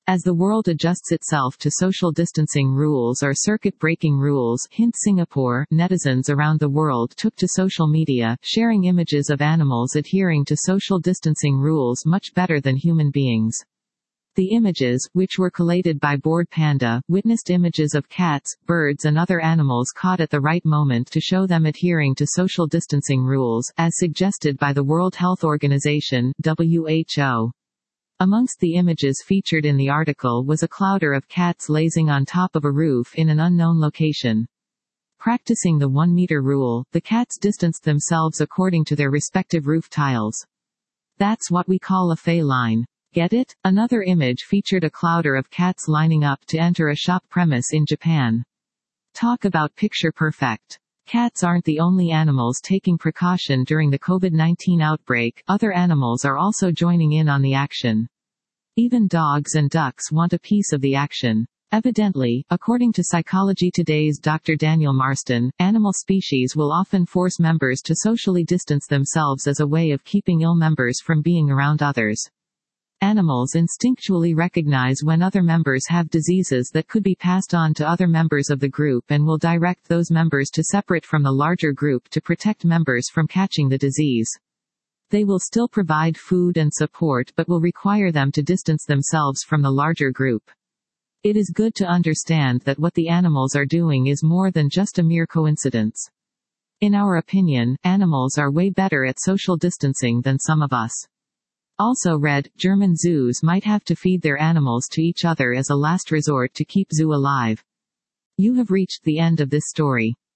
As the world adjusts itself to social distancing rules or circuit-breaking rules, hint Singapore, netizens around the world took to social media, sharing images of animals adhering to social distancing rules much better than human beings. The images, which were collated by Bored Panda, witnessed images of cats, birds and other animals caught at the right moment to show them adhering to social distancing rules, as suggested by the World Health Organization, WHO. Amongst the images featured in the article was a clouder of cats lazing on top of a roof in an unknown location. Practicing the 1-meter rule, the cats distanced themselves according to their respective roof tiles. That's what we call a fey line. Get it? Another image featured a clouder of cats lining up to enter a shop premise in Japan. Talk about picture perfect. Cats aren't the only animals taking precaution during the COVID-19 outbreak, other animals are also joining in on the action. Even dogs and ducks want a piece of the action. Evidently, according to Psychology Today's Dr. Daniel Marston, animal species will often force members to socially distance themselves as a way of keeping ill members from being around others. Animals instinctually recognize when other members have diseases that could be passed on to other members of the group and will direct those members to separate from the larger group to protect members from catching the disease. They will still provide food and support but will require them to distance themselves from the larger group. It is good to understand that what the animals are doing is more than just a mere coincidence. In our opinion, animals are way better at social distancing than some of us. Also read, German zoos might have to feed their animals to each other as a last resort to keep zoo alive. You have reached the end of this story.